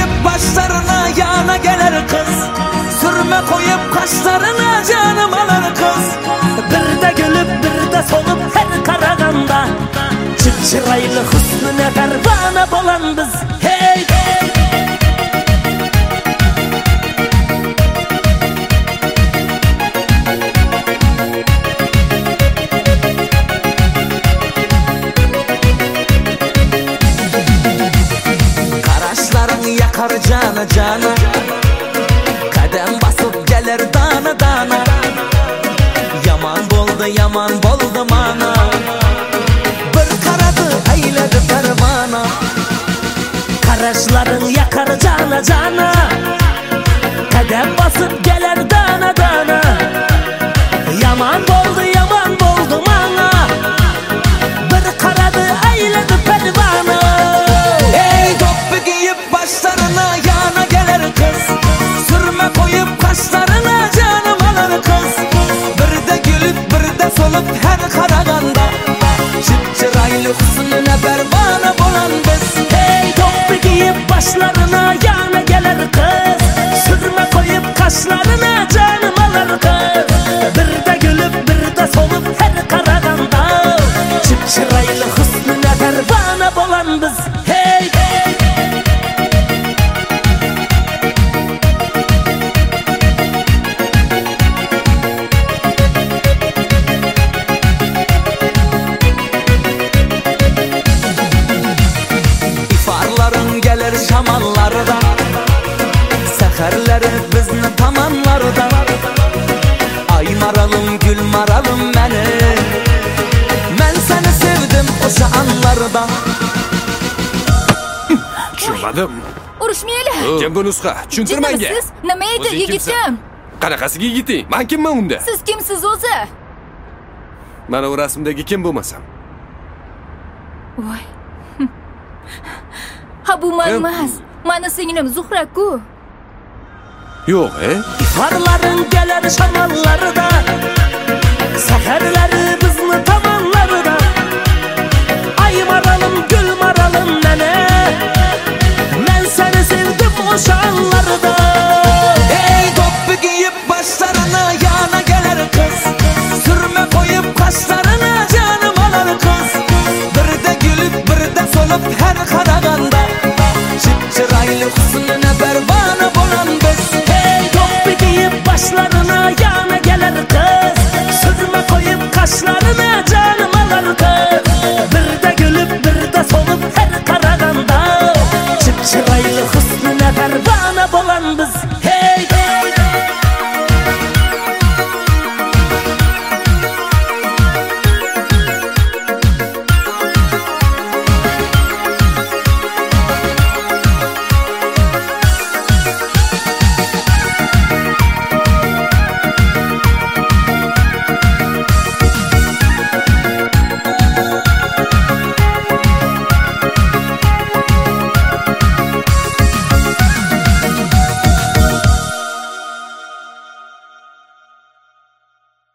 başlarına yana gelir kız. Sürme koyup kaşlarına canım alır kız. Bir de gülüp bir de solup her karaganda çıpçıraylı hüsnüne pervane bolan biz. Hey hey. Yakar cana cana, kadem basıp gelir dana dana. Yaman boldu mana, bir karadı eyledi pervana. Karaşların yakar cana cana, kadem basıp gelir dana dana. Yaman boldu mana, bir karadı eyledi pervana. Ey toplu giyip başlarına yana gelir kız. Sürme koyup kaşlarına canım alır kız. Bir de gülüp bir de solup her karaganda çıpçıraylı hüsnüne pervane bolan biz. Hey toplu giyip başlarına yana gelir kız. Sürme koyup kaşlarına canım alır kız. Bir de gülüp bir de solup her karaganda çıpçıraylı hüsnüne pervane bolan biz. Hey gelir şamanlarda, seherleri bizni tamanlarda. Ay maralım gül maralım beni, ben seni sevdim o'sha anlarda. Tushunmadim. Urushmaylik. Kim bu nusxa? Tushuntir menga. Siz nima edi yigitim? Qanaqasiga yigiting? Men kimman unda? Siz kimsiz o'zi? Mana u rasmdagi kim bo'lmasam? Voy. Ha bu men emas. Mani singlim Zuhra-ku. Yo'q, Farların gelir şamallarda, seherleri bizni tamanlarda. Ay maralım gül maralım nene, ben seni sevdim o'sha anlarda. Ey toplu giyip başlarına yana gelir kız. Sürme koyup kaşlarına canım alır kız. Bir de gülüp bir de solup her karaganda